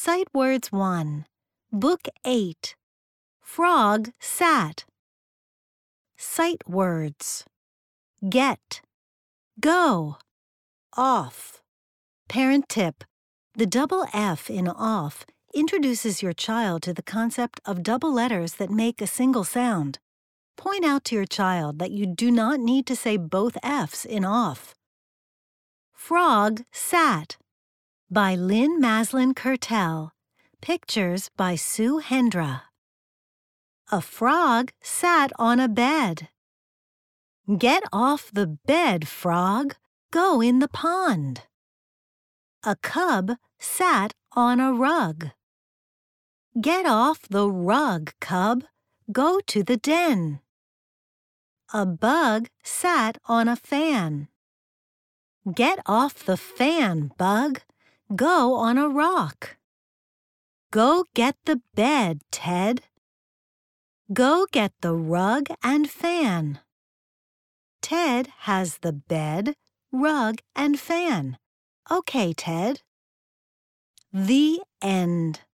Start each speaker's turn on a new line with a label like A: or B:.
A: Sight Words 1. Book 8. Frog sat. Sight words. Get. Go. Off. Parent tip. The double F in off introduces your child to the concept of double letters that make a single sound. Point out to your child that you do not need to say both F's in off. Frog Sat by Lynn Maslin Curtel. Pictures by Sue Hendra. A frog sat on a bed. Get off the bed, frog. Go in the pond. A cub sat on a rug. Get off the rug, cub. Go to the den. A bug sat on a fan. Get off the fan, bug. Go on a rock. Go get the bed, Ted. Go get the rug and fan. Ted has the bed, rug, and fan. Okay, Ted. The end.